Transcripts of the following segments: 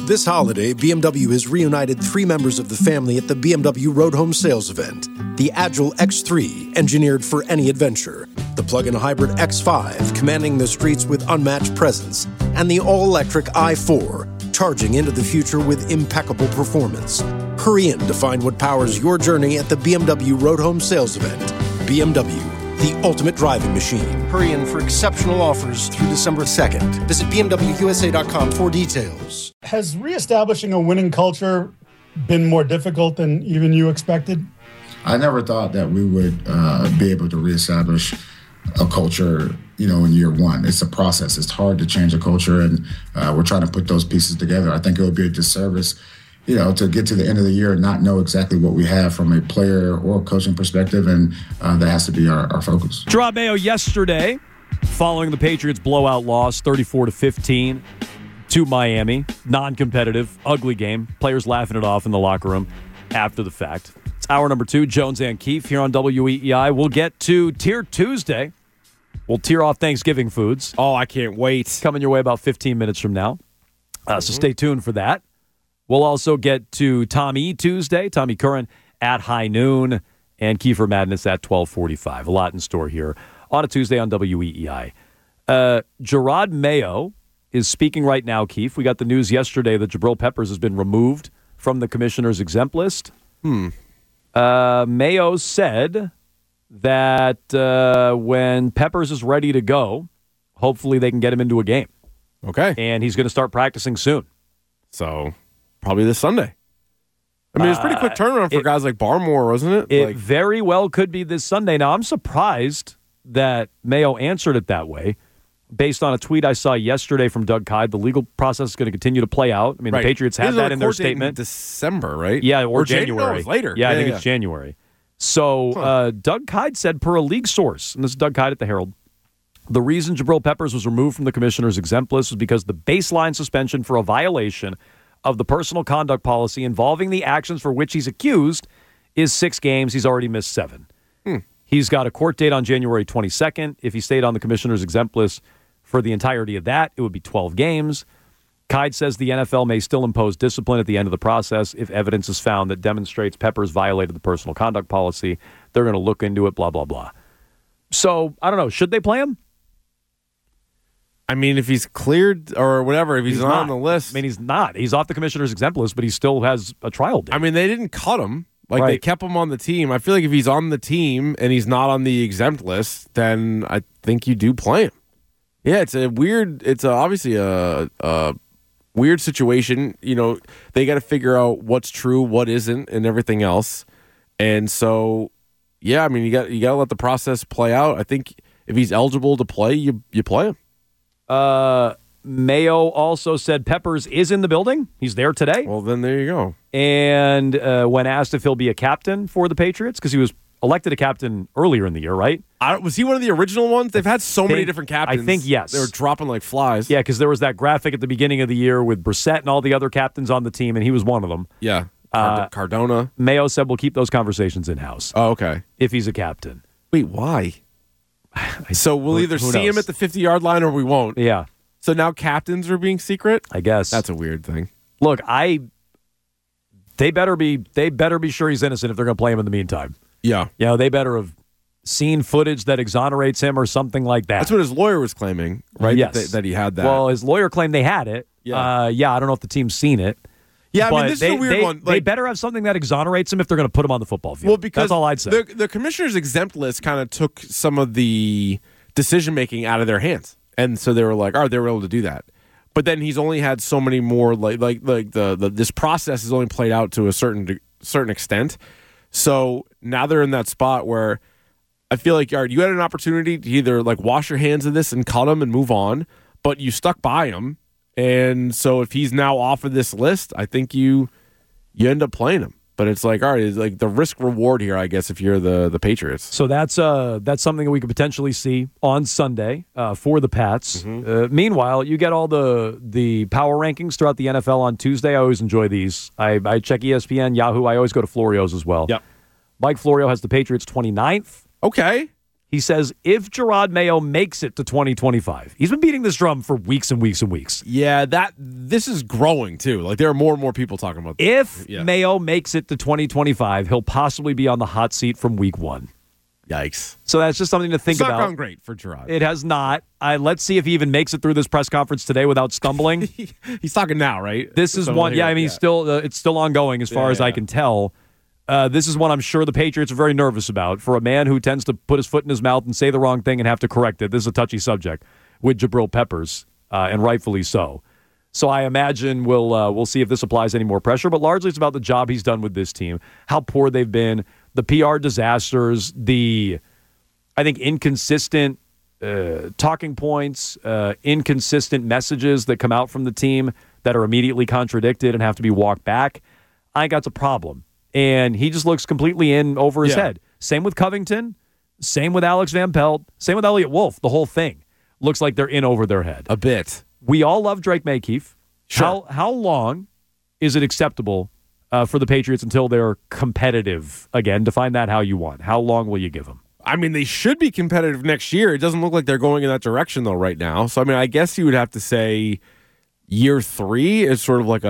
This holiday, BMW has reunited 3 members of the family at the BMW Road Home Sales event. The Agile X3, engineered for any adventure. The plug-in hybrid X5, commanding the streets with unmatched presence. And the all-electric i4, charging into the future with impeccable performance. Hurry in to find what powers your journey at the BMW Road Home Sales event. BMW, the ultimate driving machine. Hurry in for exceptional offers through December 2nd. Visit BMWUSA.com for details. Has reestablishing a winning culture been more difficult than even you expected? I never thought that we would be able to reestablish a culture, in year one. It's a process. It's hard to change a culture, and we're trying to put those pieces together. I think it would be a disservice to get to the end of the year and not know exactly what we have from a player or coaching perspective, and that has to be our focus. Jerod Mayo yesterday, following the Patriots' blowout loss, 34-15 to Miami. Non-competitive, ugly game. Players laughing it off in the locker room after the fact. It's hour number 2, Jones and Keefe here on WEEI. We'll get to Tier Tuesday. We'll tear off Thanksgiving foods. Oh, I can't wait. Coming your way about 15 minutes from now. So stay tuned for that. We'll also get to Tommy Tuesday, Tommy Curran at high noon, and Kiefer Madness at 12:45. A lot in store here on a Tuesday on WEEI. Jerod Mayo is speaking right now, Keith. We got the news yesterday that Jabril Peppers has been removed from the commissioner's exempt list. Mayo said that when Peppers is ready to go, hopefully they can get him into a game. Okay. And he's going to start practicing soon. So probably this Sunday. I mean, it's a pretty quick turnaround for guys like Barmore, wasn't it? It very well could be this Sunday. Now, I'm surprised that Mayo answered it that way. Based on a tweet I saw yesterday from Doug Kyed, the legal process is going to continue to play out. I mean, the Patriots had that in their statement. December, right? Yeah, or January. No, it was later. Yeah, I think it's January. So Doug Kyed said, per a league source, and this is Doug Kyed at the Herald, the reason Jabril Peppers was removed from the commissioner's exempt list was because the baseline suspension for a violation of the personal conduct policy involving the actions for which he's accused is 6 games. He's already missed 7. He's got a court date on January 22nd. If he stayed on the commissioner's exempt list for the entirety of that, it would be 12 games. Kyed says the NFL may still impose discipline at the end of the process if evidence is found that demonstrates Peppers violated the personal conduct policy. They're going to look into it, blah, blah, blah. So, I don't know. Should they play him? I mean, if he's cleared or whatever, if he's not on the list. I mean, he's not. He's off the commissioner's exempt list, but he still has a trial date. I mean, they didn't cut him. They kept him on the team. I feel like if he's on the team and he's not on the exempt list, then I think you do play him. Yeah, it's obviously a weird situation. They got to figure out what's true, what isn't, and everything else. And so, yeah, I mean, you got to let the process play out. I think if he's eligible to play, you play him. Mayo also said Peppers is in the building. He's there today. Well, then there you go. And when asked if he'll be a captain for the Patriots, because he was elected a captain earlier in the year, right? Was he one of the original ones? They've had so many different captains. I think yes. They were dropping like flies. Yeah, because there was that graphic at the beginning of the year with Brissett and all the other captains on the team, and he was one of them. Yeah. Cardona. Mayo said we'll keep those conversations in-house. Oh, okay. If he's a captain. Wait, why? So we'll either see him at the 50-yard line or we won't. Yeah. So now captains are being secret? I guess. That's a weird thing. Look, they better be sure he's innocent if they're going to play him in the meantime. Yeah. They better have seen footage that exonerates him or something like that. That's what his lawyer was claiming, right? Yes. That he had that. Well, his lawyer claimed they had it. Yeah. I don't know if the team's seen it. Yeah, I mean, this is a weird one. They better have something that exonerates him if they're going to put him on the football field. Well, because that's all I'd say. The commissioner's exempt list kind of took some of the decision-making out of their hands. And so they were like, they were able to do that. But then he's only had so many more, this process has only played out to a certain extent. So now they're in that spot where I feel like, you had an opportunity to either wash your hands of this and cut him and move on, but you stuck by him. And so if he's now off of this list, I think you end up playing him. But it's it's the risk reward here, I guess, if you're the Patriots. So that's something that we could potentially see on Sunday for the Pats. Mm-hmm. Meanwhile, you get all the power rankings throughout the NFL on Tuesday. I always enjoy these. I check ESPN, Yahoo. I always go to Florio's as well. Yep. Mike Florio has the Patriots 29th. Okay. He says, if Gerard Mayo makes it to 2025, he's been beating this drum for weeks and weeks and weeks. Yeah, this is growing too. Like there are more and more people talking about this. If Mayo makes it to 2025, he'll possibly be on the hot seat from week 1. Yikes. So that's just something to think about. It's not gone great for Gerard. It has not. Let's see if he even makes it through this press conference today without stumbling. He's talking now, right? This is one. Yeah, I mean, it's still ongoing as far as I can tell. This is one I'm sure the Patriots are very nervous about. For a man who tends to put his foot in his mouth and say the wrong thing and have to correct it, this is a touchy subject with Jabril Peppers, and rightfully so. So I imagine we'll see if this applies any more pressure, but largely it's about the job he's done with this team, how poor they've been, the PR disasters, I think inconsistent talking points, inconsistent messages that come out from the team that are immediately contradicted and have to be walked back. I think that's a problem. And he just looks completely in over his head. Same with Covington. Same with Alex Van Pelt. Same with Elliott Wolf. The whole thing looks like they're in over their head. A bit. We all love Drake Maykeef. Sure. How long is it acceptable for the Patriots until they're competitive again? Define that how you want. How long will you give them? I mean, they should be competitive next year. It doesn't look like they're going in that direction, though, right now. So, I mean, I guess you would have to say year 3 is sort of like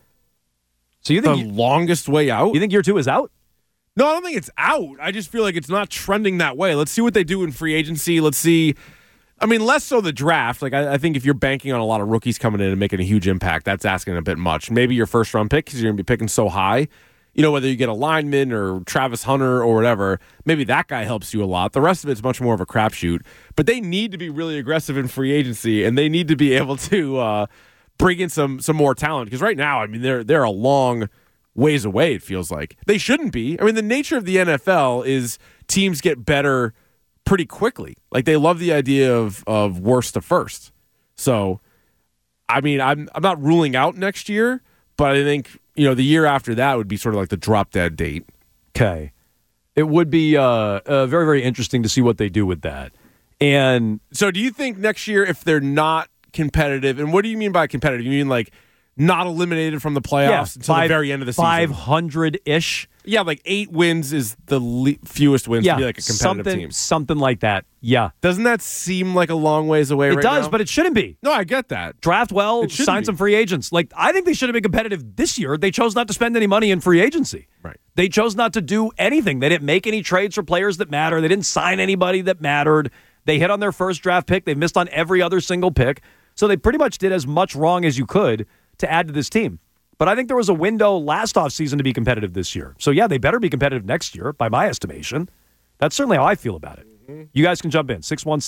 So you think the longest way out? You think year 2 is out? No, I don't think it's out. I just feel like it's not trending that way. Let's see what they do in free agency. Let's see. I mean, less so the draft. Like, I think if you're banking on a lot of rookies coming in and making a huge impact, that's asking a bit much. Maybe your first-round pick, because you're going to be picking so high. You know, whether you get a lineman or Travis Hunter or whatever, maybe that guy helps you a lot. The rest of it's much more of a crapshoot. But they need to be really aggressive in free agency, and they need to be able to bring in some more talent. Because right now, I mean, they're a long ways away, it feels like. They shouldn't be. I mean, the nature of the NFL is teams get better pretty quickly. Like, they love the idea of worst to first. So, I mean, I'm not ruling out next year, but I think, you know, the year after that would be sort of like the drop-dead date. Okay. It would be very, very interesting to see what they do with that. And so do you think next year, if they're not competitive, and what do you mean by competitive? You mean like not eliminated from the playoffs until the very end of the season? 500-ish. Yeah, like 8 wins is the fewest wins to be like a competitive team. Something like that. Yeah. Doesn't that seem like a long ways away right now? It does, but it shouldn't be. No, I get that. Draft well, sign some free agents. Like, I think they should have been competitive this year. They chose not to spend any money in free agency. Right. They chose not to do anything. They didn't make any trades for players that matter. They didn't sign anybody that mattered. They hit on their first draft pick. They missed on every other single pick. So they pretty much did as much wrong as you could to add to this team. But I think there was a window last offseason to be competitive this year. So, yeah, they better be competitive next year, by my estimation. That's certainly how I feel about it. Mm-hmm. You guys can jump in.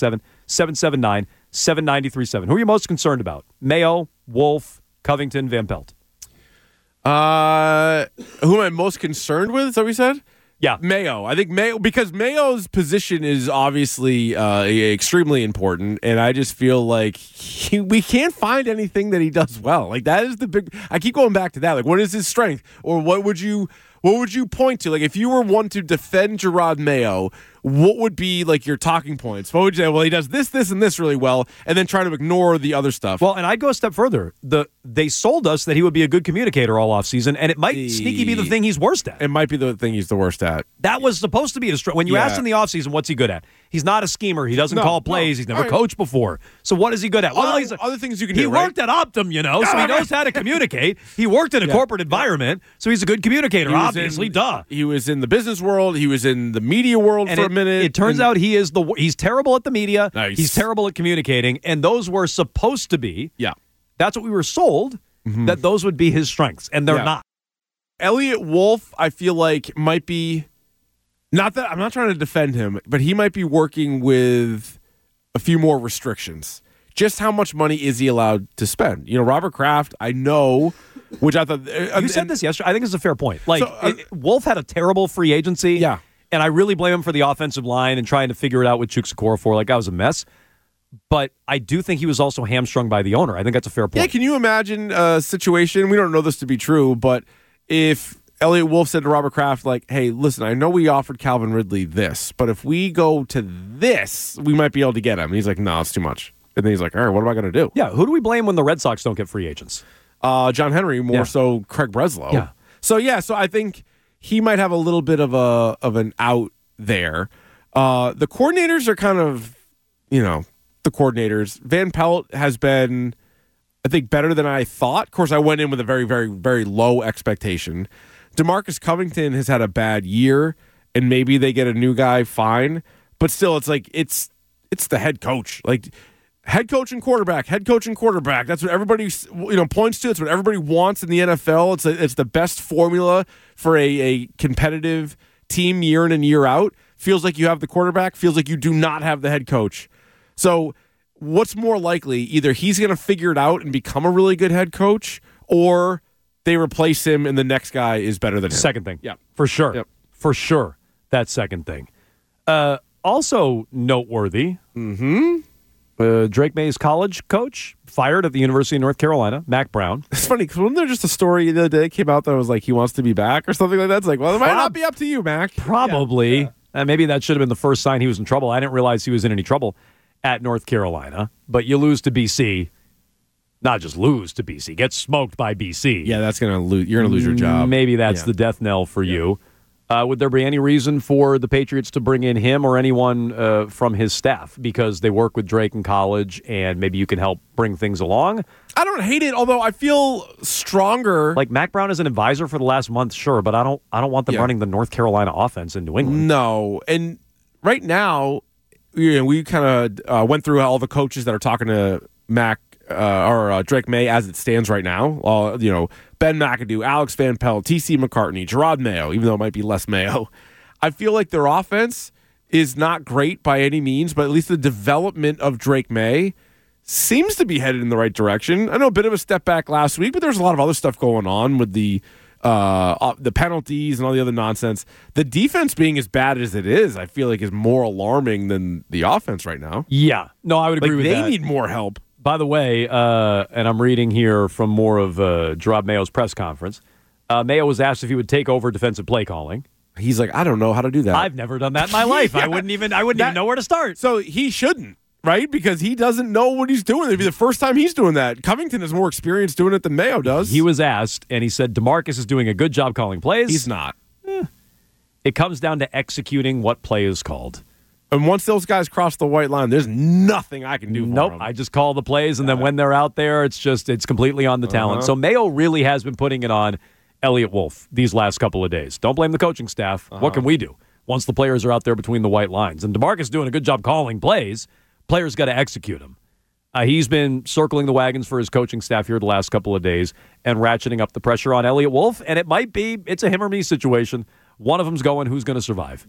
617-779-7937. Who are you most concerned about? Mayo, Wolf, Covington, Van Pelt? Who am I most concerned with? Is that what you said? Yeah. Mayo. I think Mayo, because Mayo's position is obviously extremely important, and I just feel like we can't find anything that he does well. Like, that is the big... I keep going back to that. Like, what is his strength? Or what would you point to? Like, if you were one to defend Gerard Mayo, what would be, like, your talking points? What would you say? Well, he does this, and this really well, and then try to ignore the other stuff. Well, and I'd go a step further. They sold us that he would be a good communicator all offseason, and it might sneaky be the thing he's worst at. It might be the thing he's the worst at. That was supposed to be his strength. When you asked in the offseason, what's he good at? He's not a schemer. He doesn't call plays. He's never coached before. So what is he good at? Well, he's other things you can do. He worked at Optum, so he knows how to communicate. He worked in a corporate environment, so he's a good communicator, obviously. Duh. He was in the business world. He was in the media world for a minute. It turns out he's terrible at the media. Nice. He's terrible at communicating, and those were supposed to be. Yeah. That's what we were sold, that those would be his strengths, and they're not. Elliott Wolf, I feel like, might be, not that I'm not trying to defend him, but he might be working with a few more restrictions. Just how much money is he allowed to spend? You know, Robert Kraft, I know, which I thought... you said this yesterday. I think it's a fair point. Like, Wolf had a terrible free agency. Yeah. And I really blame him for the offensive line and trying to figure it out with Chukwuekorfor. Like, that was a mess. But I do think he was also hamstrung by the owner. I think that's a fair point. Yeah, can you imagine a situation, we don't know this to be true, but if Elliott Wolf said to Robert Kraft, like, hey, listen, I know we offered Calvin Ridley this, but if we go to this, we might be able to get him. And he's like, no, it's too much. And then he's like, all right, what am I going to do? Yeah, who do we blame when the Red Sox don't get free agents? John Henry, more so Craig Breslow. Yeah. So I think he might have a little bit of an out there. The coordinators are kind of, the coordinators. Van Pelt has been, I think, better than I thought. Of course, I went in with a very, very, very low expectation. DeMarcus Covington has had a bad year, and maybe they get a new guy, fine. But still, it's like it's the head coach. Like, head coach and quarterback. That's what everybody points to. It's what everybody wants in the NFL. It's the best formula for a competitive team year in and year out. Feels like you have the quarterback. Feels like you do not have the head coach. So what's more likely? Either he's going to figure it out and become a really good head coach, or they replace him and the next guy is better than him. Second thing. Yeah. For sure. Yep. For sure. That second thing. Also noteworthy, Drake May's college coach fired at the University of North Carolina, Mac Brown. It's funny because wasn't there just a story the other day that came out that was like he wants to be back or something like that? It's like, well, it might not be up to you, Mac. Probably. Yeah. Maybe that should have been the first sign he was in trouble. I didn't realize he was in any trouble at North Carolina. But you lose to BC. Not just lose to BC. Get smoked by BC. Yeah, that's going to lose. You're going to lose your job. Maybe that's the death knell for you. Would there be any reason for the Patriots to bring in him or anyone from his staff because they work with Drake in college and maybe you can help bring things along? I don't hate it, although I feel stronger. Like Mac Brown is an advisor for the last month, sure, but I don't want them running the North Carolina offense in New England. No, and right now, we kind of went through all the coaches that are talking to Mac or Drake May as it stands right now. Ben McAdoo, Alex Van Pelt, T.C. McCartney, Gerard Mayo, even though it might be less Mayo. I feel like their offense is not great by any means, but at least the development of Drake May seems to be headed in the right direction. I know a bit of a step back last week, but there's a lot of other stuff going on with the penalties and all the other nonsense. The defense being as bad as it is, I feel like is more alarming than the offense right now. Yeah. No, I would agree with that. They need more help. By the way, and I'm reading here from more of Gerard Mayo's press conference, Mayo was asked if he would take over defensive play calling. He's like, I don't know how to do that. I've never done that in my life. I wouldn't even know where to start. So he shouldn't, right? Because he doesn't know what he's doing. It'd be the first time he's doing that. Covington has more experience doing it than Mayo does. He was asked, and he said DeMarcus is doing a good job calling plays. He's not. It comes down to executing what play is called. And once those guys cross the white line, there's nothing I can do for them. I just call the plays, and then when they're out there, it's completely on the talent. So Mayo really has been putting it on Elliott Wolf these last couple of days. Don't blame the coaching staff. What can we do once the players are out there between the white lines? And DeMarcus doing a good job calling plays. Players got to execute them. He's been circling the wagons for his coaching staff here the last couple of days and ratcheting up the pressure on Elliott Wolf, and it's a him or me situation. One of them's going, who's going to survive?